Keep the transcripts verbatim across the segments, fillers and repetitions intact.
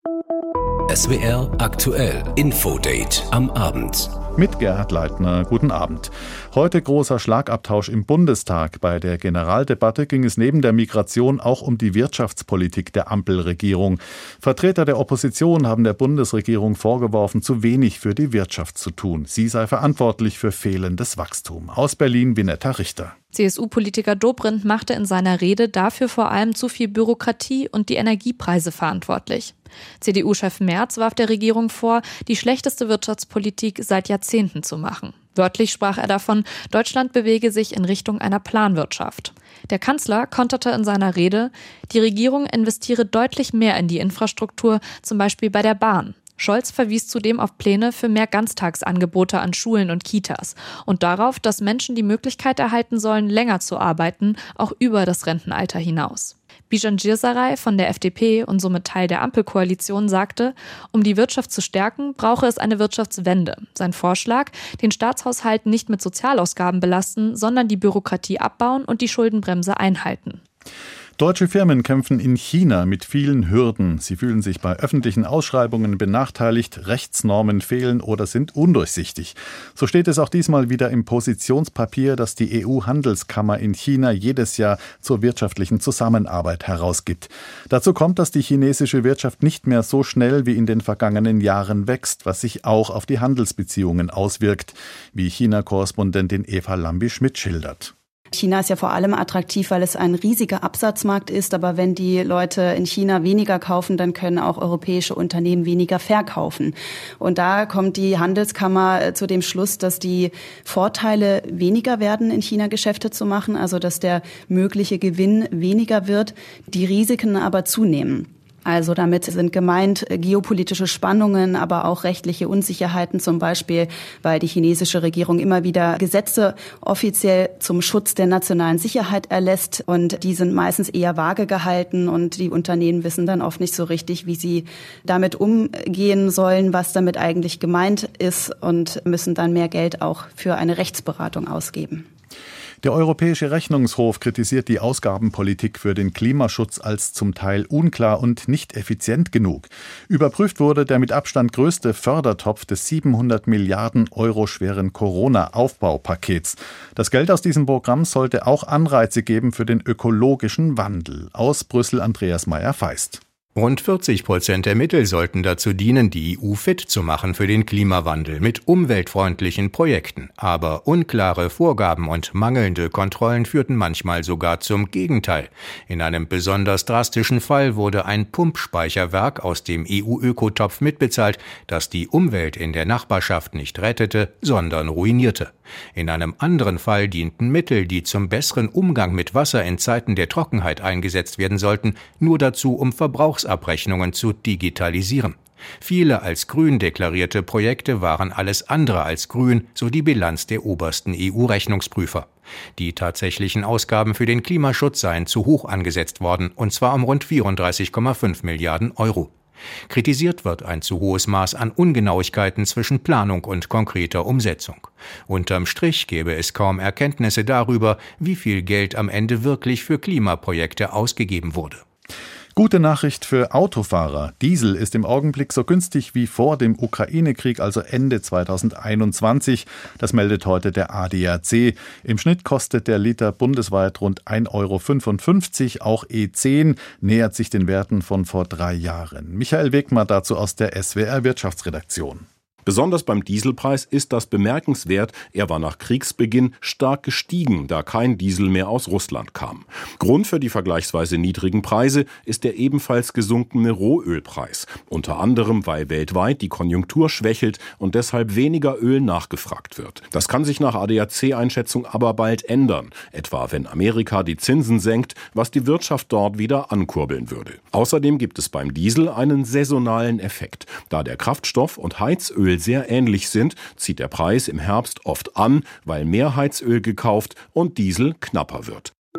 S W R aktuell Infodate am Abend. Mit Gerhard Leitner, guten Abend. Heute großer Schlagabtausch im Bundestag. Bei der Generaldebatte ging es neben der Migration auch um die Wirtschaftspolitik der Ampelregierung. Vertreter der Opposition haben der Bundesregierung vorgeworfen, zu wenig für die Wirtschaft zu tun. Sie sei verantwortlich für fehlendes Wachstum. Aus Berlin Vinetta Richter. C S U-Politiker Dobrindt machte in seiner Rede dafür vor allem zu viel Bürokratie und die Energiepreise verantwortlich. C D U-Chef Merz warf der Regierung vor, die schlechteste Wirtschaftspolitik seit Jahrzehnten zu machen. Wörtlich sprach er davon, Deutschland bewege sich in Richtung einer Planwirtschaft. Der Kanzler konterte in seiner Rede, die Regierung investiere deutlich mehr in die Infrastruktur, zum Beispiel bei der Bahn. Scholz verwies zudem auf Pläne für mehr Ganztagsangebote an Schulen und Kitas und darauf, dass Menschen die Möglichkeit erhalten sollen, länger zu arbeiten, auch über das Rentenalter hinaus. Bijan Girsaray von der F D P und somit Teil der Ampelkoalition sagte, um die Wirtschaft zu stärken, brauche es eine Wirtschaftswende. Sein Vorschlag, den Staatshaushalt nicht mit Sozialausgaben belasten, sondern die Bürokratie abbauen und die Schuldenbremse einhalten. Deutsche Firmen kämpfen in China mit vielen Hürden. Sie fühlen sich bei öffentlichen Ausschreibungen benachteiligt, Rechtsnormen fehlen oder sind undurchsichtig. So steht es auch diesmal wieder im Positionspapier, das die E U-Handelskammer in China jedes Jahr zur wirtschaftlichen Zusammenarbeit herausgibt. Dazu kommt, dass die chinesische Wirtschaft nicht mehr so schnell wie in den vergangenen Jahren wächst, was sich auch auf die Handelsbeziehungen auswirkt, wie China-Korrespondentin Eva Lambi-Schmidt schildert. China ist ja vor allem attraktiv, weil es ein riesiger Absatzmarkt ist. Aber wenn die Leute in China weniger kaufen, dann können auch europäische Unternehmen weniger verkaufen. Und da kommt die Handelskammer zu dem Schluss, dass die Vorteile weniger werden, in China Geschäfte zu machen. Also dass der mögliche Gewinn weniger wird, die Risiken aber zunehmen. Also damit sind gemeint geopolitische Spannungen, aber auch rechtliche Unsicherheiten, zum Beispiel, weil die chinesische Regierung immer wieder Gesetze offiziell zum Schutz der nationalen Sicherheit erlässt und die sind meistens eher vage gehalten und die Unternehmen wissen dann oft nicht so richtig, wie sie damit umgehen sollen, was damit eigentlich gemeint ist und müssen dann mehr Geld auch für eine Rechtsberatung ausgeben. Der Europäische Rechnungshof kritisiert die Ausgabenpolitik für den Klimaschutz als zum Teil unklar und nicht effizient genug. Überprüft wurde der mit Abstand größte Fördertopf des siebenhundert Milliarden Euro schweren Corona-Aufbaupakets. Das Geld aus diesem Programm sollte auch Anreize geben für den ökologischen Wandel. Aus Brüssel Andreas Meyer-Feist. Rund vierzig Prozent der Mittel sollten dazu dienen, die E U fit zu machen für den Klimawandel mit umweltfreundlichen Projekten. Aber unklare Vorgaben und mangelnde Kontrollen führten manchmal sogar zum Gegenteil. In einem besonders drastischen Fall wurde ein Pumpspeicherwerk aus dem E U-Ökotopf mitbezahlt, das die Umwelt in der Nachbarschaft nicht rettete, sondern ruinierte. In einem anderen Fall dienten Mittel, die zum besseren Umgang mit Wasser in Zeiten der Trockenheit eingesetzt werden sollten, nur dazu, um Verbrauchsabrechnungen zu digitalisieren. Viele als grün deklarierte Projekte waren alles andere als grün, so die Bilanz der obersten E U-Rechnungsprüfer. Die tatsächlichen Ausgaben für den Klimaschutz seien zu hoch angesetzt worden, und zwar um rund vierunddreißig Komma fünf Milliarden Euro. Kritisiert wird ein zu hohes Maß an Ungenauigkeiten zwischen Planung und konkreter Umsetzung. Unterm Strich gäbe es kaum Erkenntnisse darüber, wie viel Geld am Ende wirklich für Klimaprojekte ausgegeben wurde. Gute Nachricht für Autofahrer. Diesel ist im Augenblick so günstig wie vor dem Ukraine-Krieg, also Ende zweitausendeinundzwanzig. Das meldet heute der A D A C. Im Schnitt kostet der Liter bundesweit rund ein Euro fünfundfünfzig. Auch E zehn nähert sich den Werten von vor drei Jahren. Michael Wegmar dazu aus der S W R Wirtschaftsredaktion. Besonders beim Dieselpreis ist das bemerkenswert. Er war nach Kriegsbeginn stark gestiegen, da kein Diesel mehr aus Russland kam. Grund für die vergleichsweise niedrigen Preise ist der ebenfalls gesunkene Rohölpreis. Unter anderem, weil weltweit die Konjunktur schwächelt und deshalb weniger Öl nachgefragt wird. Das kann sich nach A D A C-Einschätzung aber bald ändern. Etwa wenn Amerika die Zinsen senkt, was die Wirtschaft dort wieder ankurbeln würde. Außerdem gibt es beim Diesel einen saisonalen Effekt. Da der Kraftstoff und Heizöl sehr ähnlich sind, zieht der Preis im Herbst oft an, weil mehr Heizöl gekauft und Diesel knapper wird.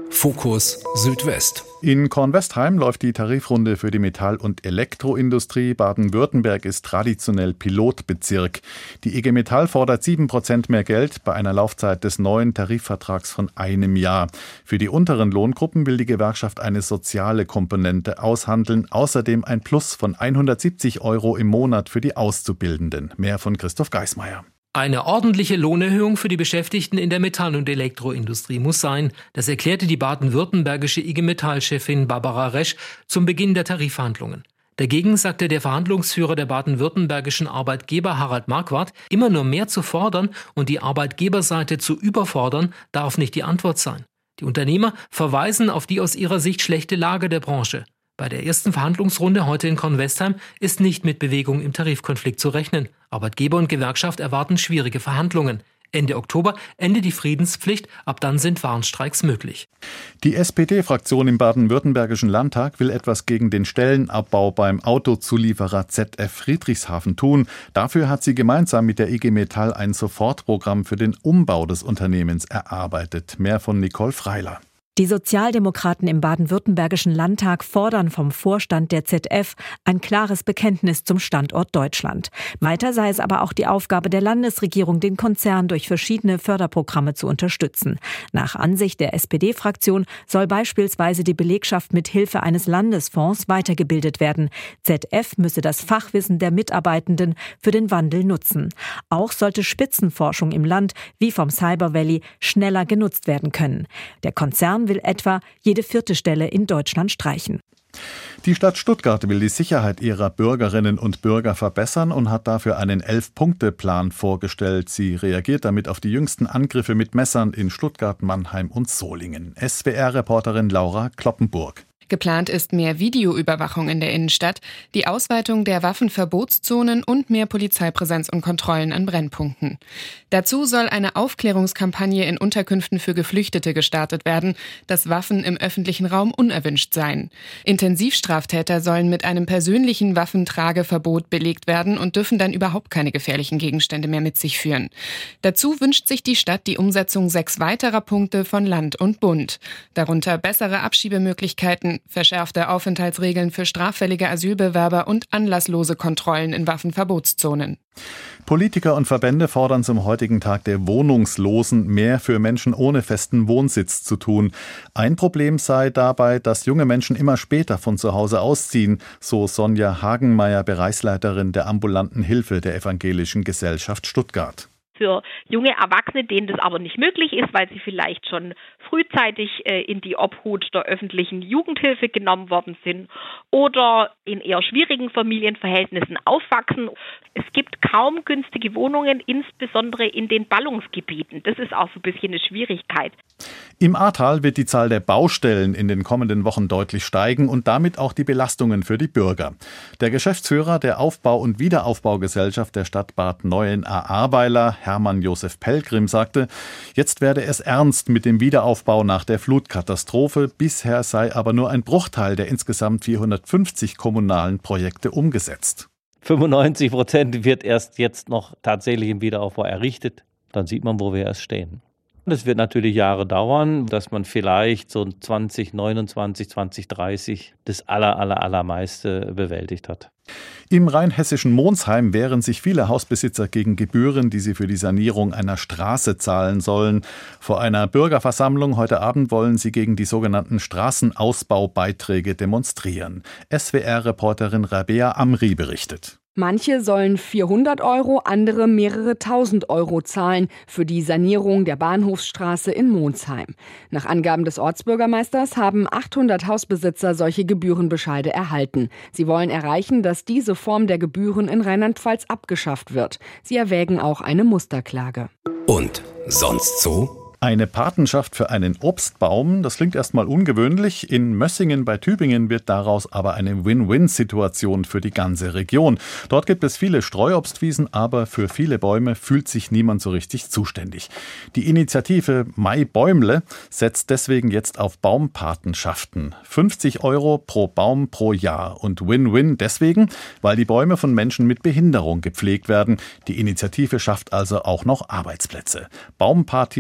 Fokus Südwest. In Kornwestheim läuft die Tarifrunde für die Metall- und Elektroindustrie. Baden-Württemberg ist traditionell Pilotbezirk. Die I G Metall fordert sieben Prozent mehr Geld bei einer Laufzeit des neuen Tarifvertrags von einem Jahr. Für die unteren Lohngruppen will die Gewerkschaft eine soziale Komponente aushandeln. Außerdem ein Plus von hundertsiebzig Euro im Monat für die Auszubildenden. Mehr von Christoph Geismeier. Eine ordentliche Lohnerhöhung für die Beschäftigten in der Metall- und Elektroindustrie muss sein. Das erklärte die baden-württembergische I G Metall-Chefin Barbara Resch zum Beginn der Tarifverhandlungen. Dagegen sagte der Verhandlungsführer der baden-württembergischen Arbeitgeber Harald Marquardt, immer nur mehr zu fordern und die Arbeitgeberseite zu überfordern, darf nicht die Antwort sein. Die Unternehmer verweisen auf die aus ihrer Sicht schlechte Lage der Branche. Bei der ersten Verhandlungsrunde heute in Kornwestheim ist nicht mit Bewegung im Tarifkonflikt zu rechnen. Arbeitgeber und Gewerkschaft erwarten schwierige Verhandlungen. Ende Oktober endet die Friedenspflicht, ab dann sind Warnstreiks möglich. Die S P D-Fraktion im baden-württembergischen Landtag will etwas gegen den Stellenabbau beim Autozulieferer Z F Friedrichshafen tun. Dafür hat sie gemeinsam mit der I G Metall ein Sofortprogramm für den Umbau des Unternehmens erarbeitet. Mehr von Nicole Freiler. Die Sozialdemokraten im baden-württembergischen Landtag fordern vom Vorstand der Z F ein klares Bekenntnis zum Standort Deutschland. Weiter sei es aber auch die Aufgabe der Landesregierung, den Konzern durch verschiedene Förderprogramme zu unterstützen. Nach Ansicht der S P D-Fraktion soll beispielsweise die Belegschaft mit Hilfe eines Landesfonds weitergebildet werden. Z F müsse das Fachwissen der Mitarbeitenden für den Wandel nutzen. Auch sollte Spitzenforschung im Land, wie vom Cyber Valley, schneller genutzt werden können. Der Konzern will etwa jede vierte Stelle in Deutschland streichen. Die Stadt Stuttgart will die Sicherheit ihrer Bürgerinnen und Bürger verbessern und hat dafür einen Elf-Punkte-Plan vorgestellt. Sie reagiert damit auf die jüngsten Angriffe mit Messern in Stuttgart, Mannheim und Solingen. S W R-Reporterin Laura Kloppenburg. Geplant ist mehr Videoüberwachung in der Innenstadt, die Ausweitung der Waffenverbotszonen und mehr Polizeipräsenz und Kontrollen an Brennpunkten. Dazu soll eine Aufklärungskampagne in Unterkünften für Geflüchtete gestartet werden, dass Waffen im öffentlichen Raum unerwünscht seien. Intensivstraftäter sollen mit einem persönlichen Waffentrageverbot belegt werden und dürfen dann überhaupt keine gefährlichen Gegenstände mehr mit sich führen. Dazu wünscht sich die Stadt die Umsetzung sechs weiterer Punkte von Land und Bund, darunter bessere Abschiebemöglichkeiten, verschärfte Aufenthaltsregeln für straffällige Asylbewerber und anlasslose Kontrollen in Waffenverbotszonen. Politiker und Verbände fordern zum heutigen Tag der Wohnungslosen mehr für Menschen ohne festen Wohnsitz zu tun. Ein Problem sei dabei, dass junge Menschen immer später von zu Hause ausziehen, so Sonja Hagenmeier, Bereichsleiterin der ambulanten Hilfe der Evangelischen Gesellschaft Stuttgart. Für junge Erwachsene, denen das aber nicht möglich ist, weil sie vielleicht schon frühzeitig äh, in die Obhut der öffentlichen Jugendhilfe genommen worden sind oder in eher schwierigen Familienverhältnissen aufwachsen. Es gibt kaum günstige Wohnungen, insbesondere in den Ballungsgebieten. Das ist auch so ein bisschen eine Schwierigkeit. Im Ahrtal wird die Zahl der Baustellen in den kommenden Wochen deutlich steigen und damit auch die Belastungen für die Bürger. Der Geschäftsführer der Aufbau- und Wiederaufbaugesellschaft der Stadt Bad Neuenahr-Ahrweiler, Hermann Josef Pellgrim, sagte, jetzt werde es ernst mit dem Wiederaufbau nach der Flutkatastrophe. Bisher sei aber nur ein Bruchteil der insgesamt vierhundertfünfzig kommunalen Projekte umgesetzt. fünfundneunzig Prozent wird erst jetzt noch tatsächlich im Wiederaufbau errichtet. Dann sieht man, wo wir erst stehen. Es wird natürlich Jahre dauern, dass man vielleicht so zwanzig neunundzwanzig, zwanzig dreißig das aller, aller, allermeiste bewältigt hat. Im rheinhessischen Monsheim wehren sich viele Hausbesitzer gegen Gebühren, die sie für die Sanierung einer Straße zahlen sollen. Vor einer Bürgerversammlung heute Abend wollen sie gegen die sogenannten Straßenausbaubeiträge demonstrieren. S W R-Reporterin Rabea Amri berichtet. Manche sollen vierhundert Euro, andere mehrere tausend Euro zahlen für die Sanierung der Bahnhofsstraße in Monsheim. Nach Angaben des Ortsbürgermeisters haben achthundert Hausbesitzer solche Gebührenbescheide erhalten. Sie wollen erreichen, dass diese Form der Gebühren in Rheinland-Pfalz abgeschafft wird. Sie erwägen auch eine Musterklage. Und sonst so? Eine Patenschaft für einen Obstbaum, das klingt erstmal ungewöhnlich. In Mössingen bei Tübingen wird daraus aber eine Win-Win-Situation für die ganze Region. Dort gibt es viele Streuobstwiesen, aber für viele Bäume fühlt sich niemand so richtig zuständig. Die Initiative Mai Bäumle setzt deswegen jetzt auf Baumpatenschaften. fünfzig Euro pro Baum pro Jahr und Win-Win deswegen, weil die Bäume von Menschen mit Behinderung gepflegt werden. Die Initiative schafft also auch noch Arbeitsplätze. Baumpatin Katharina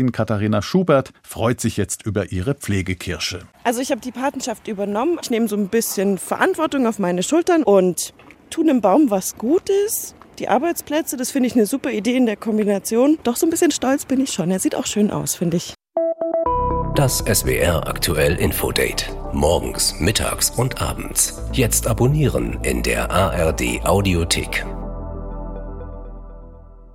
Verena Schubert freut sich jetzt über ihre Pflegekirsche. Also ich habe die Patenschaft übernommen. Ich nehme so ein bisschen Verantwortung auf meine Schultern und tue einem Baum was Gutes. Die Arbeitsplätze, das finde ich eine super Idee in der Kombination. Doch so ein bisschen stolz bin ich schon. Er sieht auch schön aus, finde ich. Das S W R Aktuell Infodate. Morgens, mittags und abends. Jetzt abonnieren in der A R D Audiothek.